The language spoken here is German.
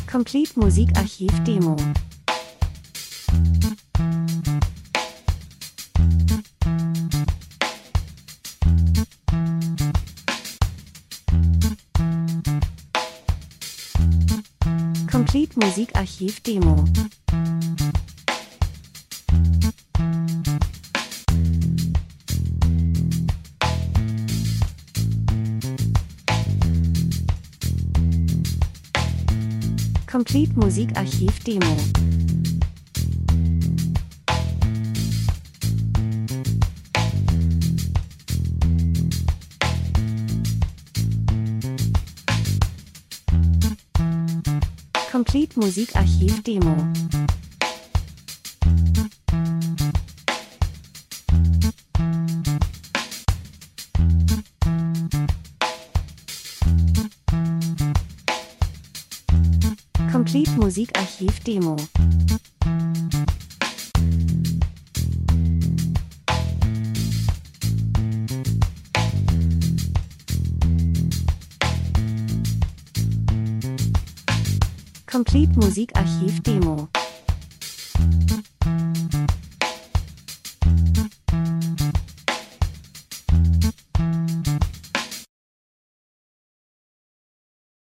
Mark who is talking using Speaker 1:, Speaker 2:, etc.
Speaker 1: Complete Musikarchiv Demo. Complete Musikarchiv Demo. Complete Musikarchiv Demo. Complete Musikarchiv Demo. Complete Musikarchiv Demo. Complete Musikarchiv Demo.